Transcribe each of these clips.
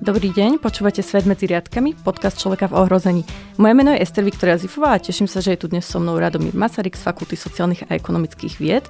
Dobrý deň, počúvate Svet medzi riadkami, podcast Človeka v ohrození. Moje meno je Ester Viktória Zifová a teším sa, že je tu dnes so mnou Radomír Masaryk z Fakulty sociálnych a ekonomických vied,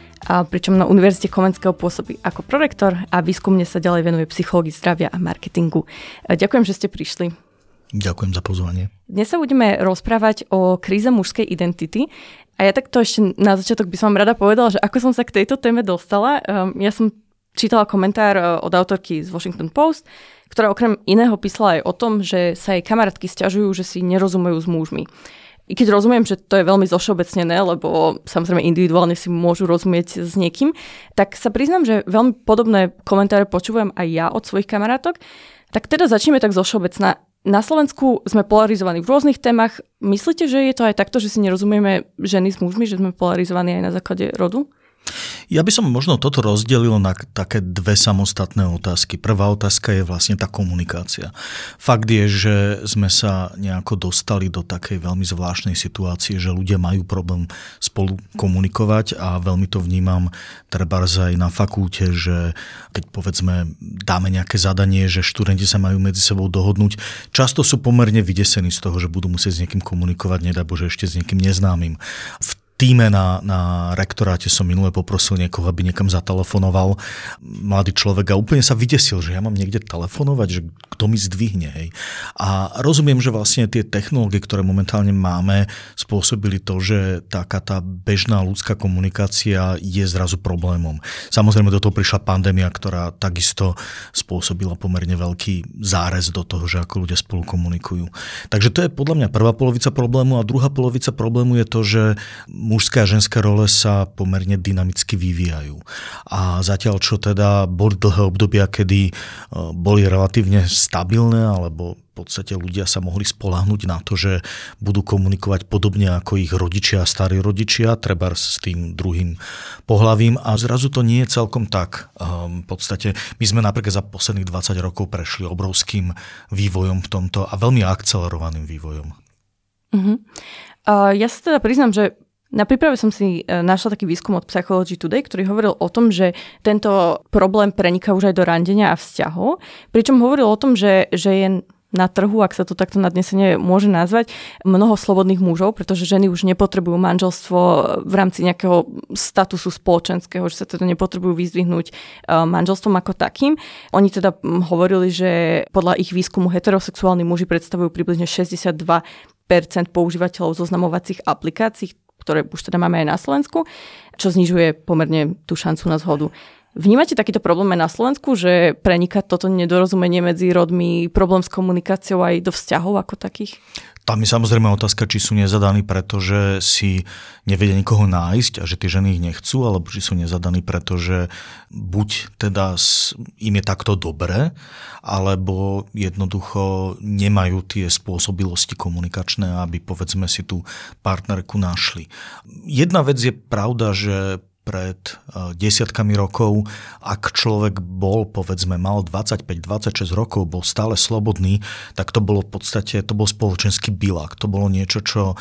a pričom na Univerzite Komenského pôsobí ako prorektor a výskumne sa ďalej venuje psychológii zdravia a marketingu. Ďakujem, že ste prišli. Ďakujem za pozvanie. Dnes sa budeme rozprávať o kríze mužskej identity. A ja takto ešte na začiatok by som vám rada povedala, že ako som sa k tejto téme dostala. Ja som čítala komentár od autorky z Washington Post, ktorá okrem iného písala aj o tom, že sa jej kamarátky sťažujú, že si nerozumejú s mužmi. I keď rozumiem, že to je veľmi zovšeobecnené, lebo samozrejme individuálne si môžu rozumieť s niekým, tak sa priznám, že veľmi podobné komentáre počúvam aj ja od svojich kamarátok. Tak teda začneme tak zovšeobecná. Na Slovensku sme polarizovaní v rôznych témach. Myslíte, že je to aj takto, že si nerozumieme ženy s mužmi, že sme polarizovaní aj na základe rodu? Ja by som možno toto rozdelil na také dve samostatné otázky. Prvá otázka je vlastne tá komunikácia. Fakt je, že sme sa nejako dostali do takej veľmi zvláštnej situácie, že ľudia majú problém spolu komunikovať a veľmi to vnímam trebárs aj na fakulte, že keď povedzme dáme nejaké zadanie, že študenti sa majú medzi sebou dohodnúť, často sú pomerne vydesení z toho, že budú musieť s niekým komunikovať, nedá Bože ešte s niekým neznámym. V týme na rektoráte som minule poprosil niekoho, aby niekam zatelefonoval. Mladý človek a úplne sa vydesil, že ja mám niekde telefonovať, že kto mi zdvihne. Hej. A rozumiem, že vlastne tie technológie, ktoré momentálne máme, spôsobili to, že taká tá bežná ľudská komunikácia je zrazu problémom. Samozrejme do toho prišla pandémia, ktorá takisto spôsobila pomerne veľký zárez do toho, že ako ľudia spolu komunikujú. Takže to je podľa mňa prvá polovica problému a druhá polovica problému je to, že mužské a ženské role sa pomerne dynamicky vyvíjajú. A zatiaľ, čo teda boli dlhé obdobia, kedy boli relatívne stabilné, alebo v podstate ľudia sa mohli spoľahnúť na to, že budú komunikovať podobne ako ich rodičia a starí rodičia, trebárs s tým druhým pohlavím. A zrazu to nie je celkom tak. V podstate my sme napríklad za posledných 20 rokov prešli obrovským vývojom v tomto a veľmi akcelerovaným vývojom. Ja sa teda priznám, že na príprave som si našla taký výskum od Psychology Today, ktorý hovoril o tom, že tento problém preniká už aj do randenia a vzťahov. Pričom hovoril o tom, že je na trhu, ak sa to takto nadnesene môže nazvať, mnoho slobodných mužov, pretože ženy už nepotrebujú manželstvo v rámci nejakého statusu spoločenského, že sa teda nepotrebujú vyzdvihnúť manželstvom ako takým. Oni teda hovorili, že podľa ich výskumu heterosexuálni muži predstavujú približne 62% používateľov zoznamovacích aplikácií, ktoré už teda máme aj na Slovensku, čo znižuje pomerne tú šancu na zhodu. Vnímate takýto problém aj na Slovensku, že preniká toto nedorozumenie medzi rodmi, problém s komunikáciou aj do vzťahov ako takých? Tam je samozrejme otázka, či sú nezadaní, pretože si nevedia nikoho nájsť a že tie ženy ich nechcú, alebo či sú nezadaní, pretože buď teda im je takto dobre, alebo jednoducho nemajú tie spôsobilosti komunikačné, aby povedzme si tú partnerku našli. Jedna vec je pravda, že pred desiatkami rokov, ak človek bol, povedzme, mal 25-26 rokov, bol stále slobodný, tak to bolo v podstate, to bol spoločenský bilák. To bolo niečo, čo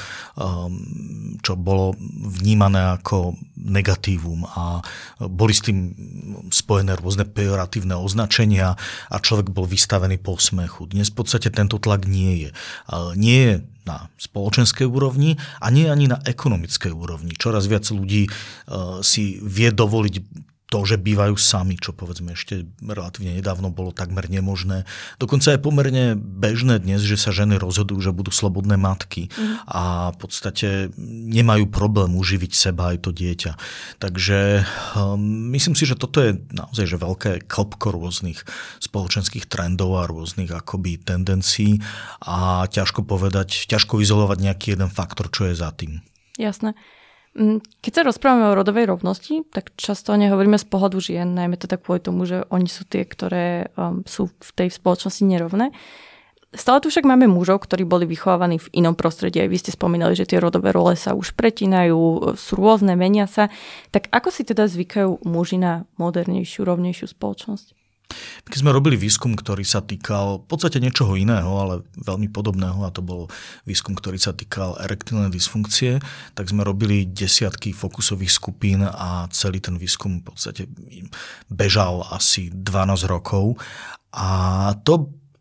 bolo vnímané ako negatívum a boli s tým spojené rôzne pejoratívne označenia a človek bol vystavený posmechu. Dnes v podstate tento tlak nie je. Nie je na spoločenskej úrovni a nie ani na ekonomickej úrovni. Čoraz viac ľudí si vie dovoliť to, že bývajú sami, čo povedzme ešte relatívne nedávno bolo takmer nemožné. Dokonca je pomerne bežné dnes, že sa ženy rozhodujú, že budú slobodné matky a v podstate nemajú problém uživiť seba aj to dieťa. Takže myslím si, že toto je naozaj že veľké klbko rôznych spoločenských trendov a rôznych akoby tendencií a ťažko izolovať nejaký jeden faktor, čo je za tým. Jasné. Keď sa rozprávame o rodovej rovnosti, tak často nehovoríme z pohľadu žien, najmä teda kvôli tomu, že oni sú tie, ktoré sú v tej spoločnosti nerovné. Stále tu však máme mužov, ktorí boli vychovávaní v inom prostredí. Aj vy ste spomínali, že tie rodové role sa už pretínajú, sú rôzne, menia sa. Tak ako si teda zvykajú muži na modernejšiu, rovnejšiu spoločnosť? Keď sme robili výskum, ktorý sa týkal v podstate niečoho iného, ale veľmi podobného, a to bol výskum, ktorý sa týkal erektilnej dysfunkcie, tak sme robili desiatky fokusových skupín a celý ten výskum v podstate bežal asi 12 rokov. A to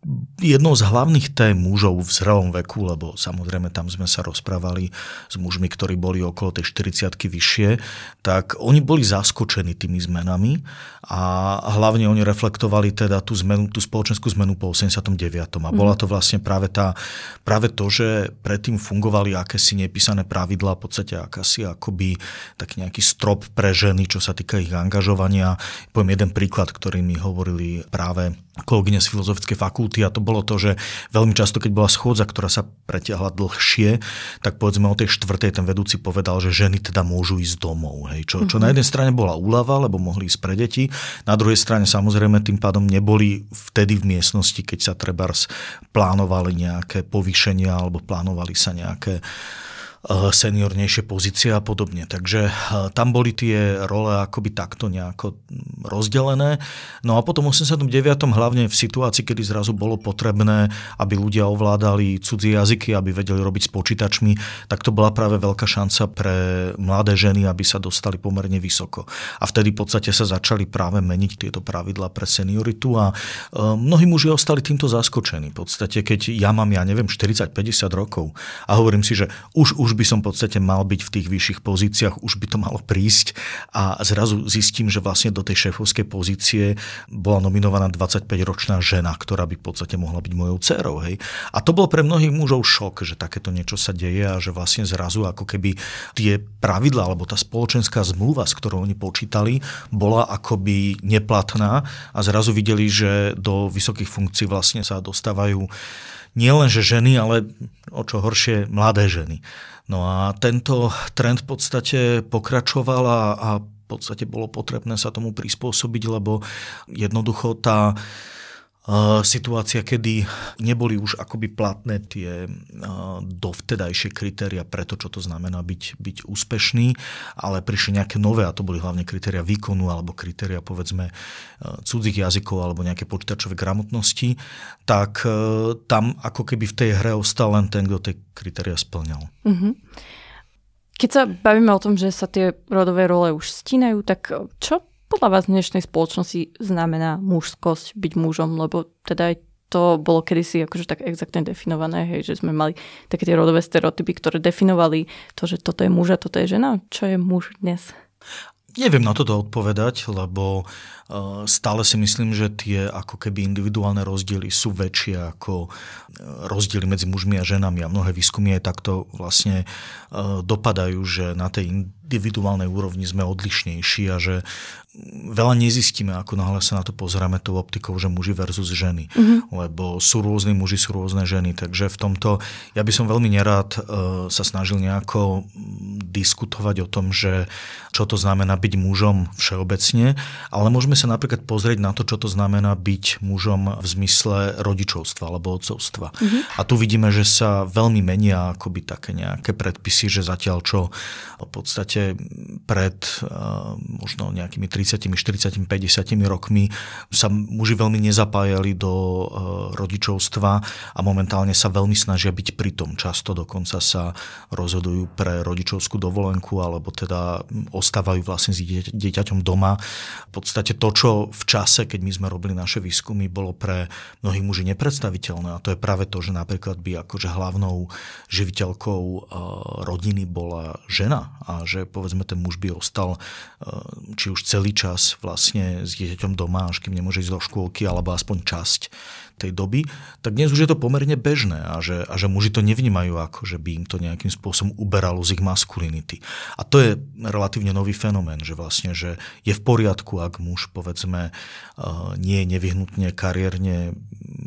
jednou z hlavných tém mužov v zrelom veku, lebo samozrejme tam sme sa rozprávali s mužmi, ktorí boli okolo tej 40-ky vyššie, tak oni boli zaskočení tými zmenami a hlavne oni reflektovali teda tú spoločenskú zmenu po 89. A bola to vlastne práve to, že predtým fungovali akési nepísané pravidlá, v podstate akási akoby taký nejaký strop pre ženy, čo sa týka ich angažovania. Poviem jeden príklad, ktorý mi hovorili práve kolegyne z Filozofickej fakulty, a to bolo to, že veľmi často, keď bola schôdza, ktorá sa pretiahla dlhšie, tak povedzme o tej 4. ten vedúci povedal, že ženy teda môžu ísť domov. Hej. Čo na jednej strane bola úľava, lebo mohli ísť pre deti, na druhej strane samozrejme tým pádom neboli vtedy v miestnosti, keď sa trebárs plánovali nejaké povýšenia alebo plánovali sa nejaké seniornejšie pozície a podobne. Takže tam boli tie role akoby takto nejako rozdelené. No a potom v 89. hlavne v situácii, kedy zrazu bolo potrebné, aby ľudia ovládali cudzie jazyky, aby vedeli robiť s počítačmi, tak to bola práve veľká šanca pre mladé ženy, aby sa dostali pomerne vysoko. A vtedy v podstate sa začali práve meniť tieto pravidlá pre senioritu a mnohí muži ostali týmto zaskočení. V podstate, keď ja mám, 40-50 rokov a hovorím si, že už by som v podstate mal byť v tých vyšších pozíciách, už by to malo prísť a zrazu zistím, že vlastne do tej šéfovskej pozície bola nominovaná 25-ročná žena, ktorá by v podstate mohla byť mojou dcérou. Hej. A to bol pre mnohých mužov šok, že takéto niečo sa deje a že vlastne zrazu ako keby tie pravidlá alebo tá spoločenská zmluva, s ktorou oni počítali, bola akoby neplatná a zrazu videli, že do vysokých funkcií vlastne sa dostávajú nielenže ženy, ale o čo horšie mladé ženy. No a tento trend v podstate pokračoval a v podstate bolo potrebné sa tomu prispôsobiť, lebo jednoducho tá situácia, kedy neboli už akoby platné tie dovtedajšie kritéria pre to, čo to znamená byť úspešný, ale prišli nejaké nové, a to boli hlavne kritéria výkonu alebo kritéria povedzme cudzích jazykov alebo nejaké počítačové gramotnosti, tak tam ako keby v tej hre ostal len ten, kto tie kritéria spĺňal. Mm-hmm. Keď sa bavíme o tom, že sa tie rodové role už stínajú, tak čo podľa vás v dnešnej spoločnosti znamená mužskosť, byť mužom, lebo teda aj to bolo kedysi akože tak exaktne definované, hej, že sme mali také tie rodové stereotypy, ktoré definovali to, že toto je muž a toto je žena. Čo je muž dnes? Neviem na toto odpovedať, lebo stále si myslím, že tie ako keby individuálne rozdiely sú väčšie ako rozdiely medzi mužmi a ženami a mnohé výskumy aj takto vlastne dopadajú, že na tej individuálnej úrovni sme odlišnejší a že veľa nezistíme, ako náhle sa na to pozeráme tou optikou, že muži versus ženy. Lebo sú rôzni muži, sú rôzne ženy. Takže v tomto ja by som veľmi nerád sa snažil nejako diskutovať o tom, že čo to znamená byť mužom všeobecne, ale môžeme sa napríklad pozrieť na to, čo to znamená byť mužom v zmysle rodičovstva alebo otcovstva. A tu vidíme, že sa veľmi menia akoby také nejaké predpisy, že zatiaľ čo v podstate pred možno nejakými 30, 40, 50 rokmi sa muži veľmi nezapájali do rodičovstva a momentálne sa veľmi snažia byť pri tom. Často dokonca sa rozhodujú pre rodičovskú dovolenku alebo teda ostávajú vlastne s dieťaťom doma. V podstate to, čo v čase, keď my sme robili naše výskumy, bolo pre mnohých muží nepredstaviteľné a to je práve to, že napríklad by akože hlavnou živiteľkou rodiny bola žena a že povedzme ten muž by ostal či už celý čas vlastne s dieťaťom doma, až kým nemôže ísť do škôlky, alebo aspoň časť tej doby, tak dnes už je to pomerne bežné a že muži to nevnímajú ako, že by im to nejakým spôsobom uberalo z ich maskulinity. A to je relatívne nový fenomén, že vlastne, že je v poriadku, ak muž, povedzme, nie je nevyhnutne kariérne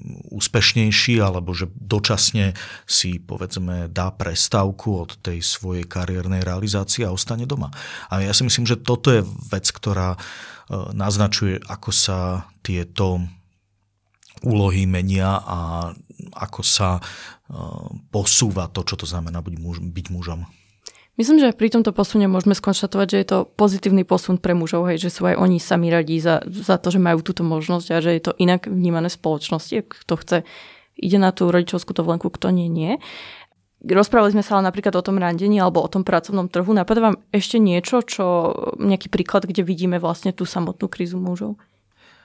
úspešnejší, alebo že dočasne si, povedzme, dá prestávku od tej svojej kariérnej realizácie a ostane doma. A ja si myslím, že toto je vec, ktorá naznačuje, ako sa tieto úlohy menia a ako sa posúva to, čo to znamená byť mužom. Myslím, že pri tomto posune môžeme skonštatovať, že je to pozitívny posun pre mužov, hej, že sú aj oni sami radí za to, že majú túto možnosť a že je to inak vnímané v spoločnosti. Kto chce, ide na tú rodičovskú dovolenku, kto nie. Rozprávali sme sa ale napríklad o tom randení alebo o tom pracovnom trhu. Napadá vám ešte niečo, nejaký príklad, kde vidíme vlastne tú samotnú krízu mužov?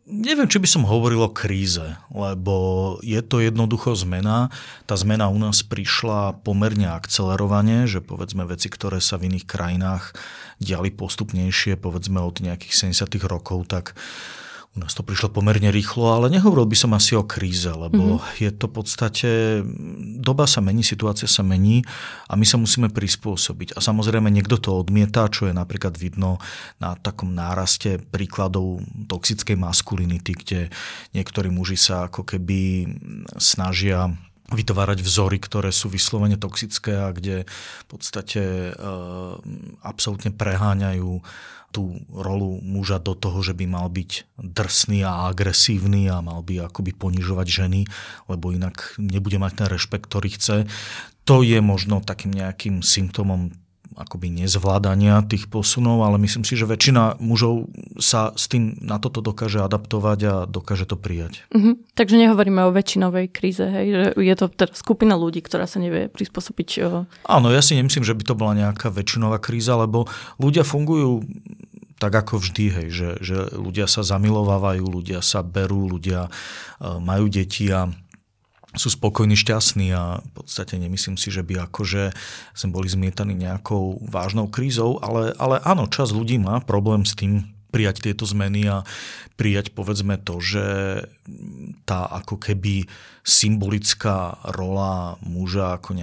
Neviem, či by som hovoril o kríze, lebo je to jednoducho zmena. Tá zmena u nás prišla pomerne akcelerovane, že povedzme veci, ktoré sa v iných krajinách diali postupnejšie, povedzme od nejakých 70. rokov, tak u nás to prišlo pomerne rýchlo, ale nehovoril by som asi o kríze, lebo je to v podstate, doba sa mení, situácia sa mení a my sa musíme prispôsobiť. A samozrejme niekto to odmieta, čo je napríklad vidno na takom náraste príkladov toxickej maskulinity, kde niektorí muži sa ako keby snažia vytvárať vzory, ktoré sú vyslovene toxické a kde v podstate absolútne preháňajú tú rolu muža do toho, že by mal byť drsný a agresívny a mal by akoby ponižovať ženy, lebo inak nebude mať ten rešpekt, ktorý chce. To je možno takým nejakým symptómom akoby nezvládania tých posunov, ale myslím si, že väčšina mužov sa s tým na toto dokáže adaptovať a dokáže to prijať. Takže nehovoríme o väčšinovej kríze, hej? Že je to teda skupina ľudí, ktorá sa nevie prispôsobiť. Áno, ja si nemyslím, že by to bola nejaká väčšinová kríza, lebo ľudia fungujú tak ako vždy, hej, že ľudia sa zamilovávajú, ľudia sa berú, ľudia majú deti a sú spokojní, šťastní a v podstate nemyslím si, že by akože sme boli zmietaní nejakou vážnou krízou, ale áno, časť ľudí má problém s tým prijať tieto zmeny a prijať povedzme to, že tá ako keby symbolická rola muža ako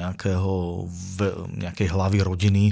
nejakej hlavy rodiny,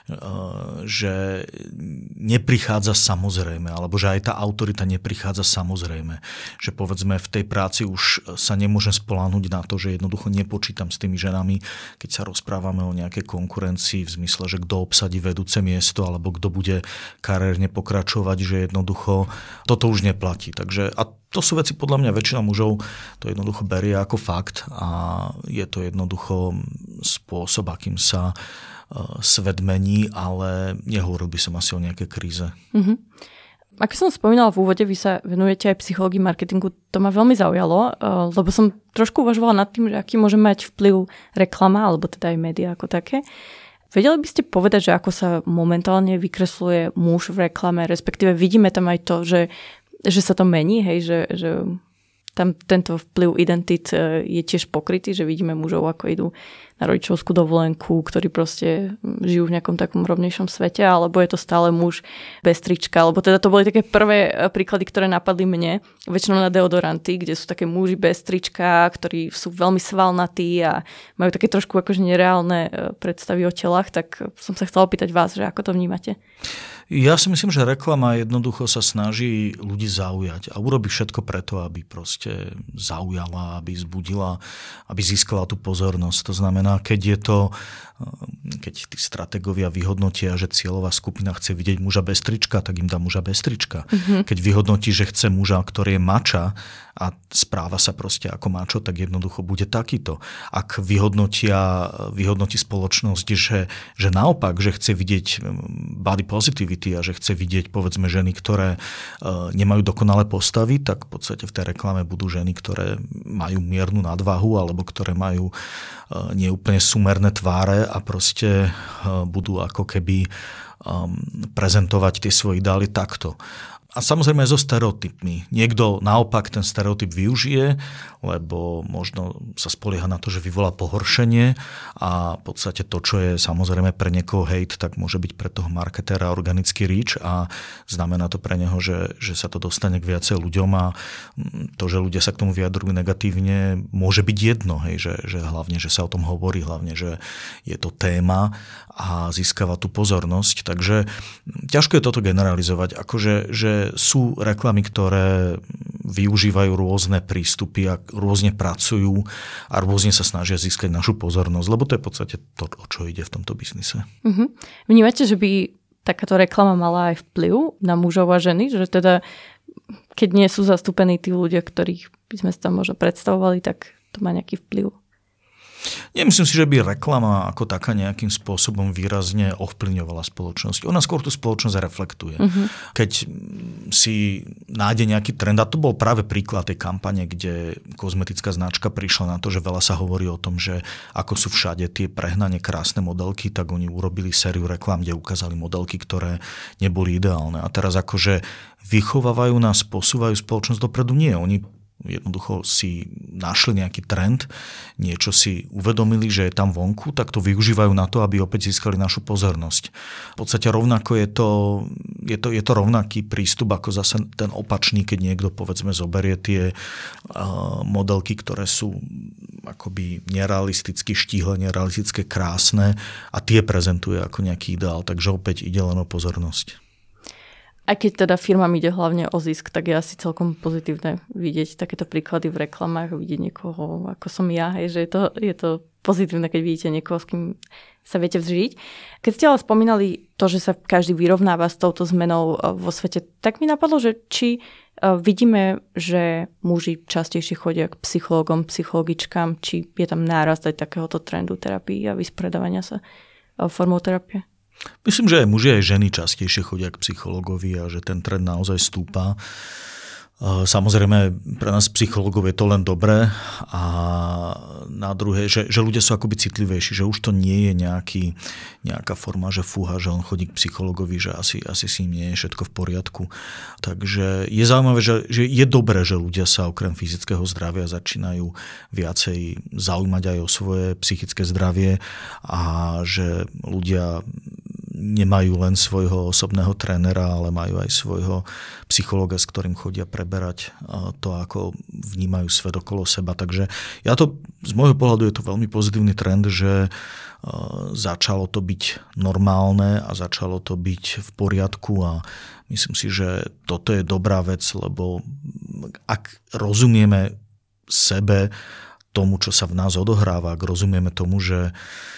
že neprichádza samozrejme, alebo že aj tá autorita neprichádza samozrejme. Že povedzme v tej práci už sa nemôžem spoľahnúť na to, že jednoducho nepočítam s tými ženami, keď sa rozprávame o nejakej konkurencii v zmysle, že kto obsadí vedúce miesto alebo kto bude kariérne pokračovať, že jednoducho toto už neplatí. Takže a to sú veci, podľa mňa väčšina mužov to jednoducho berie ako fakt a je to jednoducho spôsob, akým sa svet mení, ale nehovoril by som asi o nejakej kríze. Ako som spomínala v úvode, vy sa venujete aj psychológii marketingu, to ma veľmi zaujalo, lebo som trošku uvažovala nad tým, že aký môže mať vplyv reklama, alebo teda aj médiá ako také. Vedeli by ste povedať, že ako sa momentálne vykresluje muž v reklame, respektíve vidíme tam aj to, že sa to mení, hej, že tam tento vplyv identit je tiež pokrytý, že vidíme mužov, ako idú na rodičovskú dovolenku, ktorí proste žijú v nejakom takom rovnejšom svete, alebo je to stále muž bez trička, alebo teda to boli také prvé príklady, ktoré napadli mne, väčšinou na deodoranty, kde sú také muži bez trička, ktorí sú veľmi svalnatí a majú také trošku akože nereálne predstavy o telách, tak som sa chcela opýtať vás, že ako to vnímate? Ja si myslím, že reklama jednoducho sa snaží ľudí zaujať a urobí všetko preto, aby proste zaujala, aby zbudila, aby získala tú pozornosť. To znamená, keď tí stratégovia vyhodnotia, že cieľová skupina chce vidieť muža bez trička, tak im dá muža bez trička. Keď vyhodnotí, že chce muža, ktorý je mača a správa sa proste ako mačo, tak jednoducho bude takýto. Ak vyhodnotí spoločnosť, že naopak, že chce vidieť body positivity a že chce vidieť povedzme ženy, ktoré nemajú dokonalé postavy, tak v podstate v tej reklame budú ženy, ktoré majú miernu nadvahu alebo ktoré majú neúplne sumerné tváre a proste budú ako keby prezentovať tie svoje ideály takto. A samozrejme aj so stereotypmi. Niekto naopak ten stereotyp využije, lebo možno sa spolieha na to, že vyvolá pohoršenie a v podstate to, čo je samozrejme pre niekoho hejt, tak môže byť pre toho marketéra organický reach a znamená to pre neho, že sa to dostane k viacej ľuďom a to, že ľudia sa k tomu vyjadrujú negatívne, môže byť jedno, hej, že hlavne, že sa o tom hovorí, hlavne, že je to téma a získava tú pozornosť. Takže ťažko je toto generalizovať, akože že sú reklamy, ktoré využívajú rôzne prístupy a rôzne pracujú a rôzne sa snažia získať našu pozornosť, lebo to je v podstate to, o čo ide v tomto biznise. Vnímate, že by takáto reklama mala aj vplyv na mužov a ženy? Že teda, keď nie sú zastúpení tí ľudia, ktorých by sme si tam možno predstavovali, tak to má nejaký vplyv? Nemyslím si, že by reklama ako taká nejakým spôsobom výrazne ovplyvňovala spoločnosť. Ona skôr tú spoločnosť reflektuje. Keď si nájde nejaký trend, a to bol práve príklad tej kampane, kde kozmetická značka prišla na to, že veľa sa hovorí o tom, že ako sú všade tie prehnane krásne modelky, tak oni urobili sériu reklám, kde ukázali modelky, ktoré neboli ideálne. A teraz akože vychovávajú nás, posúvajú spoločnosť dopredu? Nie, oni jednoducho si našli nejaký trend, niečo si uvedomili, že je tam vonku, tak to využívajú na to, aby opäť získali našu pozornosť. V podstate rovnako je to rovnaký prístup, ako zase ten opačný, keď niekto povedzme zoberie tie modelky, ktoré sú akoby nerealisticky štíhle, nerealistické, krásne a tie prezentuje ako nejaký ideál, takže opäť ide len o pozornosť. Aj keď teda firmám ide hlavne o zisk, tak je asi celkom pozitívne vidieť takéto príklady v reklamách, vidieť niekoho, ako som ja, že je to pozitívne, keď vidíte niekoho, s kým sa viete vžiť. Keď ste ale spomínali to, že sa každý vyrovnáva s touto zmenou vo svete, tak mi napadlo, že či vidíme, že muži častejšie chodia k psychológom, psychologičkám, či je tam nárast aj takéhoto trendu terapii a vyspredávania sa formou terapie? Myslím, že aj muži, aj ženy častejšie chodia k psychologovi a že ten trend naozaj stúpa. Samozrejme, pre nás psychologov je to len dobré a na druhé, že ľudia sú akoby citlivejší, že už to nie je nejaká forma, že fúha, že on chodí k psychologovi, že asi s ním nie je všetko v poriadku. Takže je zaujímavé, že je dobré, že ľudia sa okrem fyzického zdravia začínajú viacej zaujímať aj o svoje psychické zdravie a že ľudia nemajú len svojho osobného trénera, ale majú aj svojho psychológa, s ktorým chodia preberať to, ako vnímajú svet okolo seba. Takže z môjho pohľadu je to veľmi pozitívny trend, že začalo to byť normálne a začalo to byť v poriadku a myslím si, že toto je dobrá vec, lebo ak rozumieme sebe, tomu, čo sa v nás odohráva, ak rozumieme tomu, že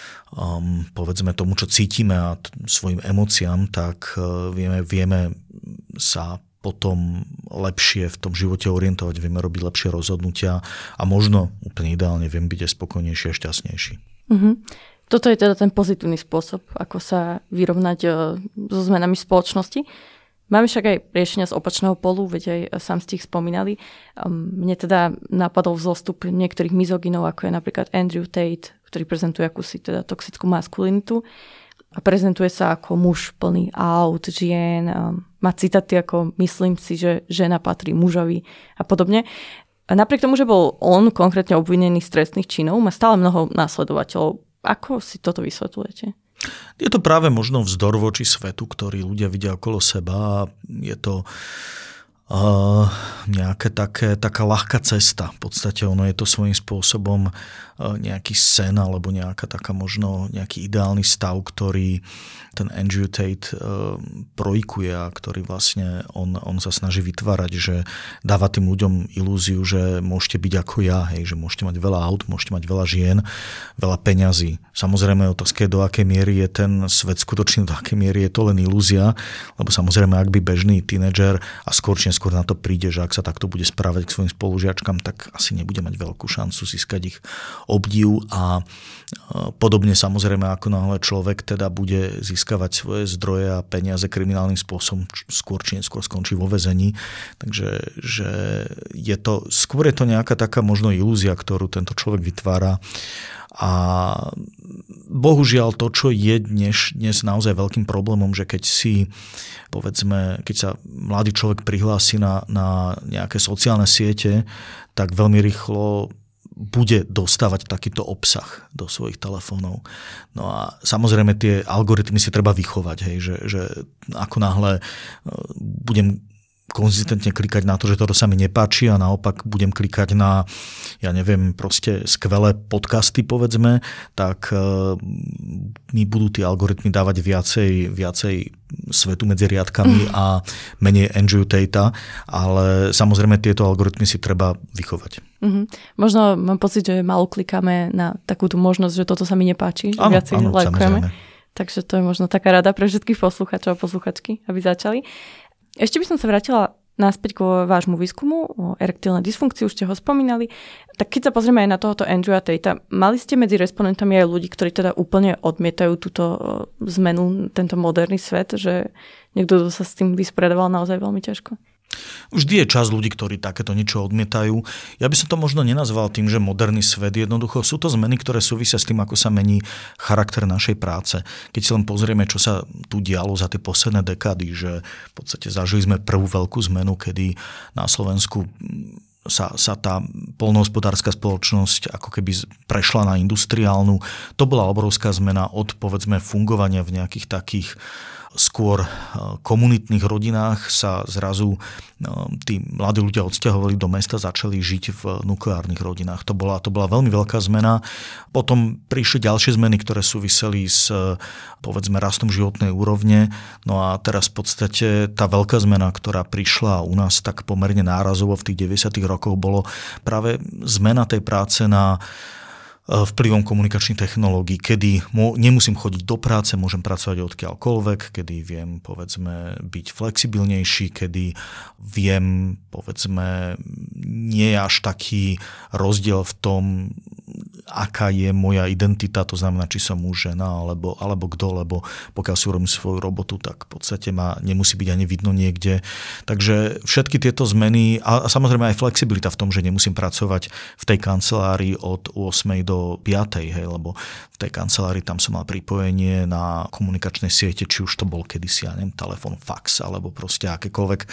povedzme tomu, čo cítime a svojim emóciám, tak vieme sa potom lepšie v tom živote orientovať, vieme robiť lepšie rozhodnutia a možno úplne ideálne vieme byť aj spokojnejší a šťastnejší. Toto je teda ten pozitívny spôsob, ako sa vyrovnať so zmenami spoločnosti. Máme však aj riešenia z opačného polu, veď aj sám ste ich spomínali. Mne teda napadol vzostup niektorých mizogynov, ako je napríklad Andrew Tate, ktorý prezentuje akúsi teda toxickú maskulinitu a prezentuje sa ako muž plný aut, žien, má citáty ako myslím si, že žena patrí mužovi a podobne. A napriek tomu, že bol on konkrétne obvinený z trestných činov, má stále mnoho následovateľov. Ako si toto vysvetľujete? Je to práve možno vzdor voči svetu, ktorý ľudia vidia okolo seba a je to taká ľahká cesta. V podstate ono je to svojím spôsobom nejaký sen alebo nejaká taká možno nejaký ideálny stav, ktorý ten Andrew Tate projikuje a ktorý vlastne on sa snaží vytvárať, že dáva tým ľuďom ilúziu, že môžete byť ako ja, že môžete mať veľa aut, môžete mať veľa žien, veľa peňazí. Samozrejme otázka je, do akej miery je ten svet skutočný, do akej miery je to len ilúzia, lebo samozrejme, ak by bežný tínedžer a skôr na to príde, že ak sa takto bude správať k svojim spolužiačkam, tak asi nebude mať veľkú šancu získať ich obdiv a podobne samozrejme, ako náhle človek teda bude získavať svoje zdroje a peniaze kriminálnym spôsobom, skôr či neskôr skončí vo väzení. Takže skôr je to nejaká taká možno ilúzia, ktorú tento človek vytvára. A bohužiaľ to, čo je dnes naozaj veľkým problémom, že keď sa mladý človek prihlási na nejaké sociálne siete, tak veľmi rýchlo bude dostávať takýto obsah do svojich telefónov. No a samozrejme tie algoritmy si treba vychovať, že ako náhle budem konzistentne klikať na to, že toto sa mi nepáči a naopak budem klikať na, proste skvelé podcasty, povedzme, tak mi budú tie algoritmy dávať viacej svetu medzi riadkami a menej Andrew Tatea, ale samozrejme tieto algoritmy si treba vychovať. Možno mám pocit, že málo klikáme na takúto možnosť, že toto sa mi nepáči, že viacej lajkujeme. Takže to je možno taká rada pre všetkých poslucháčov a posluchačky, aby začali. Ešte by som sa vrátila naspäť k vášmu výskumu o erektilnej dysfunkcii, už ste ho spomínali. Tak keď sa pozrieme aj na tohoto Andrewa Tatea, mali ste medzi respondentami aj ľudí, ktorí teda úplne odmietajú túto zmenu, tento moderný svet, že niekto sa s tým vysporiadoval naozaj veľmi ťažko? Vždy je časť ľudí, ktorí takéto niečo odmietajú. Ja by som to možno nenazval tým, že moderný svet, jednoducho sú to zmeny, ktoré súvisia s tým, ako sa mení charakter našej práce. Keď si len pozrieme, čo sa tu dialo za tie posledné dekády, že v podstate zažili sme prvú veľkú zmenu, kedy na Slovensku sa tá poľnohospodárska spoločnosť ako keby prešla na industriálnu. To bola obrovská zmena od, povedzme, fungovania v nejakých takých skôr komunitných rodinách sa zrazu tí mladí ľudia odsťahovali do mesta, začali žiť v nukleárnych rodinách. To bola veľmi veľká zmena. Potom prišli ďalšie zmeny, ktoré súviseli s, povedzme, rastom životnej úrovne. No a teraz v podstate tá veľká zmena, ktorá prišla u nás tak pomerne nárazovo v tých 90. rokoch, bolo práve zmena tej práce na vplyvom komunikačných technológií, kedy nemusím chodiť do práce, môžem pracovať odkiaľkoľvek, kedy viem, povedzme, byť flexibilnejší, kedy viem, povedzme, nie je až taký rozdiel v tom, aká je moja identita, to znamená, či som muž, žena, alebo kto, lebo pokiaľ si urobím svoju robotu, tak v podstate ma nemusí byť ani vidno niekde. Takže všetky tieto zmeny a samozrejme aj flexibilita v tom, že nemusím pracovať v tej kancelárii od 8 do 5, hej, lebo v tej kancelárii tam som mal pripojenie na komunikačné siete, či už to bol kedysi, ja neviem, telefón, fax, alebo proste akékoľvek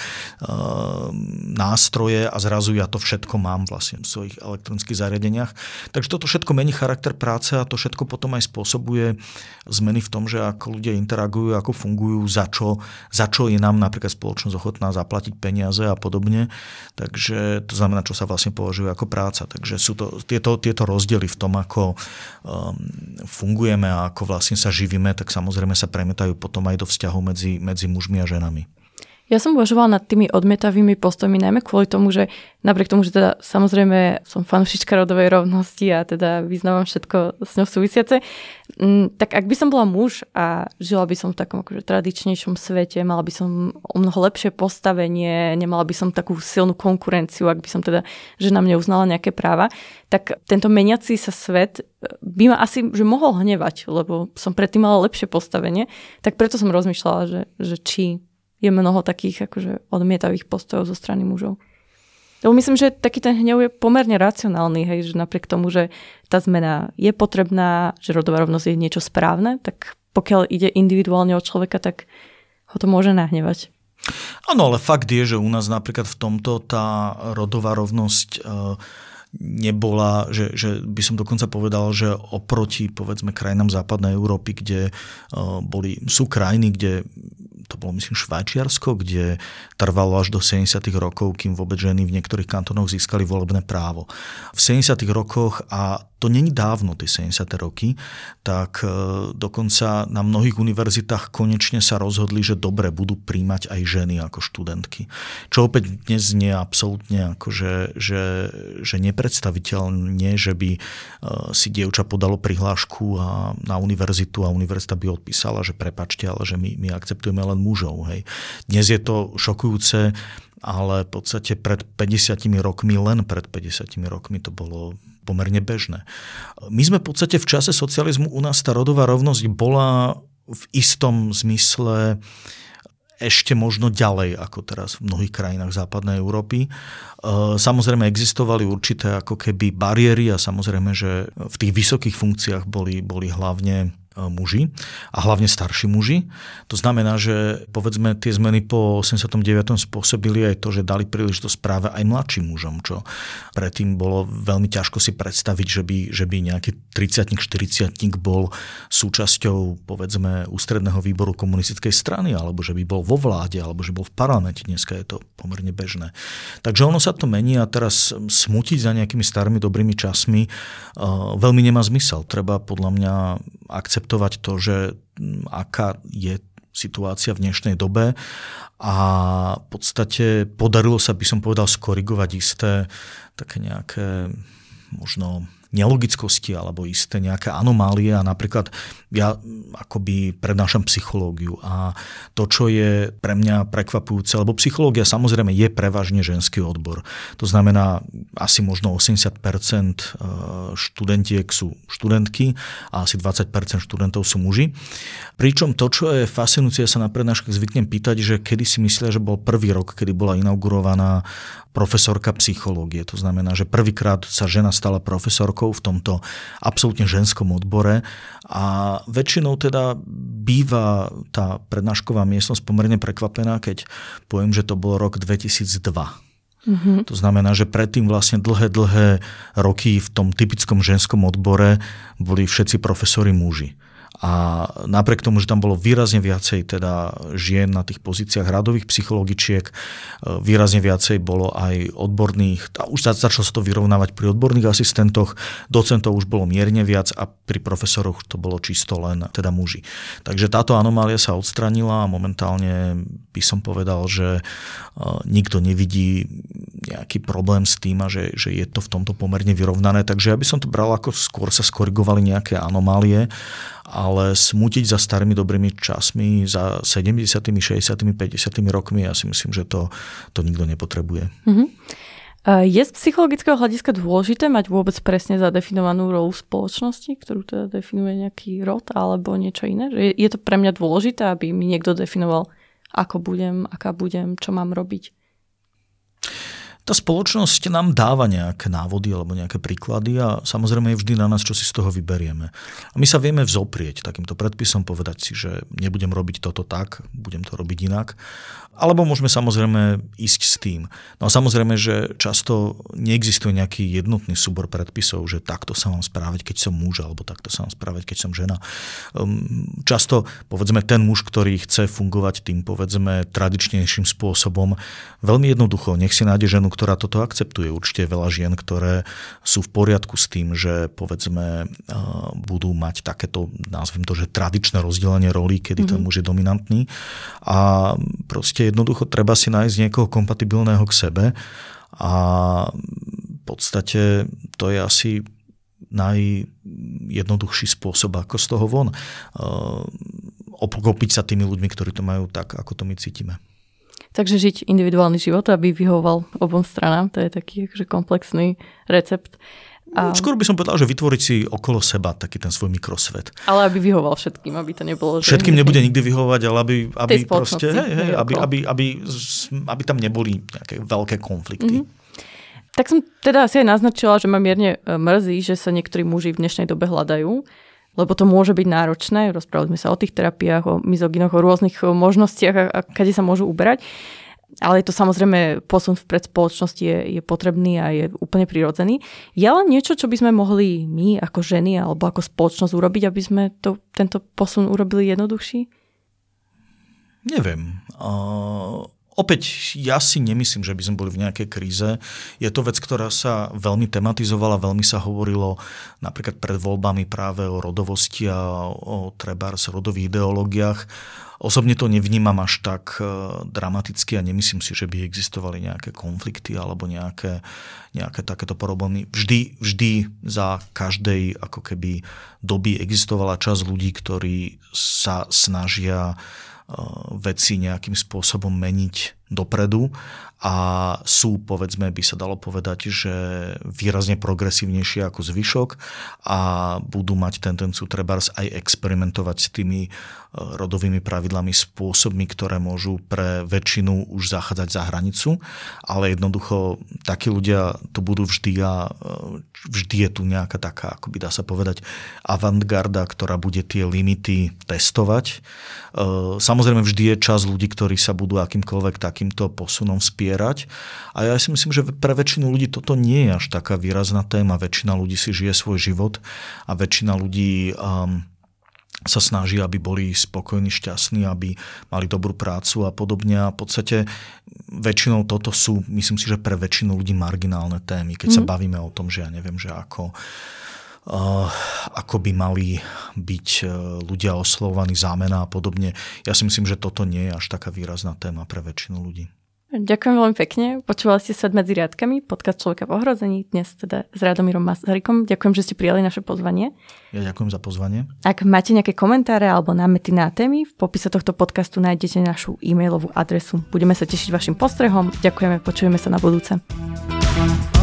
nástroje a zrazu ja to všetko mám vlastne v svojich elektronických zariadeniach. Takže toto všetko mení charakter práce a to všetko potom aj spôsobuje zmeny v tom, že ako ľudia interagujú, ako fungujú, za čo je nám napríklad spoločnosť ochotná zaplatiť peniaze a podobne. Takže to znamená, čo sa vlastne považuje ako práca. Takže sú to tieto rozdiely v tom, ako fungujeme a ako vlastne sa živíme, tak samozrejme sa premietajú potom aj do vzťahov medzi mužmi a ženami. Ja som uvažovala nad tými odmietavými postojmi najmä kvôli tomu, že napriek tomu, že teda samozrejme som fanúšička rodovej rovnosti a teda vyznávam všetko s ňou súvisiace, tak ak by som bola muž a žila by som v takom akože tradičnejšom svete, mala by som o mnoho lepšie postavenie, nemala by som takú silnú konkurenciu, ak by som teda žena mne uznala nejaké práva, tak tento meniaci sa svet by ma asi že mohol hnevať, lebo som predtým mala lepšie postavenie, tak preto som rozmýšľala, že či je mnoho takých akože odmietavých postojov zo strany mužov. Lebo myslím, že taký ten hnev je pomerne racionálny, hej, že napriek tomu, že tá zmena je potrebná, že rodová rovnosť je niečo správne, tak pokiaľ ide individuálne od človeka, tak ho to môže nahnevať. Áno, ale fakt je, že u nás napríklad v tomto tá rodová rovnosť nebola, že by som dokonca povedal, že oproti, povedzme, krajinám západnej Európy, kde sú krajiny, kde to bolo, myslím, Švajčiarsko, kde trvalo až do 70. rokov, kým vôbec ženy v niektorých kantónoch získali volebné právo. V 70. rokoch, a to není dávno, tie 70. roky, tak dokonca na mnohých univerzitách konečne sa rozhodli, že dobre budú príjmať aj ženy ako študentky. Čo opäť dnes nie je absolútne akože, že nepredstaviteľne, že by si dievča podalo prihlášku na univerzitu a univerzita by odpísala, že prepáčte, ale že my akceptujeme len mužov. Hej. Dnes je to šokujúce, ale v podstate len pred 50 rokmi to bolo pomerne bežné. My sme v podstate v čase socializmu, u nás tá rodová rovnosť bola v istom zmysle ešte možno ďalej ako teraz v mnohých krajinách západnej Európy. Samozrejme existovali určité ako keby bariéry a samozrejme, že v tých vysokých funkciách boli hlavne muži a hlavne starší muži. To znamená, že povedzme tie zmeny po 89. spôsobili aj to, že dali príležitosť práve aj mladším mužom, čo predtým bolo veľmi ťažko si predstaviť, že by nejaký 30-tník, 40-tník bol súčasťou povedzme ústredného výboru komunistickej strany, alebo že by bol vo vláde, alebo že bol v parlamente. Dneska je to pomerne bežné. Takže ono sa to mení a teraz smutiť za nejakými starými dobrými časmi veľmi nemá zmysel. Treba podľa mňa akceptovať to, že aká je situácia v dnešnej dobe a v podstate podarilo sa, by som povedal, skorigovať isté také nejaké možno nelogickosti alebo isté nejaké anomálie a napríklad ja akoby prednášam psychológiu a to, čo je pre mňa prekvapujúce, lebo psychológia samozrejme je prevažne ženský odbor. To znamená asi možno 80% študentiek sú študentky a asi 20% študentov sú muži. Pričom to, čo je fascinujúce, ja sa na prednáškach zvyknem pýtať, že kedy si myslia, že bol prvý rok, kedy bola inaugurovaná profesorka psychológie. To znamená, že prvýkrát sa žena stala profesorkou v tomto absolútne ženskom odbore a väčšinou teda býva tá prednášková miestnosť pomerne prekvapená, keď poviem, že to bol rok 2002. To znamená, že predtým vlastne dlhé roky v tom typickom ženskom odbore boli všetci profesori muži. A napriek tomu, že tam bolo výrazne viacej teda žien na tých pozíciách radových psychologičiek, výrazne viacej bolo aj odborných, a už začalo sa to vyrovnávať pri odborných asistentoch, docentov už bolo mierne viac a pri profesoroch to bolo čisto len teda muži. Takže táto anomália sa odstranila a momentálne by som povedal, že nikto nevidí nejaký problém s tým a že je to v tomto pomerne vyrovnané. Takže ja by som to bral ako skôr sa skorigovali nejaké anomálie, ale smútiť za starými dobrými časmi, za 70., 60., 50. rokmi, ja si myslím, že to nikto nepotrebuje. Je z psychologického hľadiska dôležité mať vôbec presne zadefinovanú rolu spoločnosti, ktorú teda definuje nejaký rod alebo niečo iné? Je to pre mňa dôležité, aby mi niekto definoval, ako budem, aká budem, čo mám robiť? Tá spoločnosť nám dáva nejaké návody alebo nejaké príklady a samozrejme je vždy na nás, čo si z toho vyberieme. A my sa vieme vzoprieť takýmto predpisom, povedať si, že nebudem robiť toto tak, budem to robiť inak. Alebo môžeme samozrejme ísť s tým. No a samozrejme, že často neexistuje nejaký jednotný súbor predpisov, že takto sa mám správať, keď som muž, alebo takto sa mám správať, keď som žena. Často, povedzme, ten muž, ktorý chce fungovať tým, povedzme, tradičnejším spôsobom, veľmi jednoducho, nech si nájde ženu, ktorá toto akceptuje. Určite je veľa žien, ktoré sú v poriadku s tým, že povedzme budú mať takéto, nazvem to, že tradičné rozdelenie rolí, kedy ten muž je dominantný. A proste jednoducho treba si nájsť niekoho kompatibilného k sebe a v podstate to je asi najjednoduchší spôsob, ako z toho von. Obklopiť sa tými ľuďmi, ktorí to majú tak, ako to my cítime. Takže žiť individuálny život, aby vyhovoval obom stranám, to je taký akože komplexný recept. Skôr by som povedal, že vytvoriť si okolo seba taký ten svoj mikrosvet. Ale aby vyhoval všetkým, aby to nebolo... Všetkým nebude nikdy vyhovovať, ale aby proste, aby tam neboli nejaké veľké konflikty. Tak som teda asi aj naznačila, že ma mierne mrzí, že sa niektorí muži v dnešnej dobe hľadajú, lebo to môže byť náročné. Rozprávali sme sa o tých terapiách, o mizogynoch, o rôznych možnostiach a kade sa môžu uberať. Ale je to samozrejme posun vpred spoločnosti je potrebný a je úplne prirodzený. Je len niečo, čo by sme mohli my ako ženy alebo ako spoločnosť urobiť, aby sme tento posun urobili jednoduchší? Neviem. Opäť, ja si nemyslím, že by sme boli v nejakej kríze. Je to vec, ktorá sa veľmi tematizovala, veľmi sa hovorilo napríklad pred voľbami práve o rodovosti a o trebárs rodových ideológiách. Osobne to nevnímam až tak dramaticky a nemyslím si, že by existovali nejaké konflikty alebo nejaké takéto problémy. Vždy za každej ako keby doby existovala časť ľudí, ktorí sa snažia veci nejakým spôsobom meniť dopredu a sú, povedzme, by sa dalo povedať, že výrazne progresívnejšie ako zvyšok a budú mať tendenciu trebárs aj experimentovať s tými rodovými pravidlami, spôsobmi, ktoré môžu pre väčšinu už zachádzať za hranicu, ale jednoducho takí ľudia tu budú vždy a vždy je tu nejaká taká, ako by dá sa povedať, avantgarda, ktorá bude tie limity testovať. Samozrejme vždy je čas ľudí, ktorí sa budú akýmkoľvek takýmto posunom spierať a ja si myslím, že pre väčšinu ľudí toto nie je až taká výrazná téma. Väčšina ľudí si žije svoj život a väčšina ľudí sa snaží, aby boli spokojní, šťastní, aby mali dobrú prácu a podobne. A v podstate väčšinou toto sú, myslím si, že pre väčšinu ľudí marginálne témy. Keď sa bavíme o tom, že ja neviem, že ako by mali byť ľudia oslovovaní zámena a podobne. Ja si myslím, že toto nie je až taká výrazná téma pre väčšinu ľudí. Ďakujem veľmi pekne. Počúvali ste Svet medzi riadkami, podcast Človeka v ohrození, dnes teda s Radomírom Masarykom. Ďakujem, že ste prijali naše pozvanie. Ja ďakujem za pozvanie. Ak máte nejaké komentáre alebo námety na témy, v popise tohto podcastu nájdete našu e-mailovú adresu. Budeme sa tešiť vašim postrehom. Ďakujeme, počujeme sa na budúce.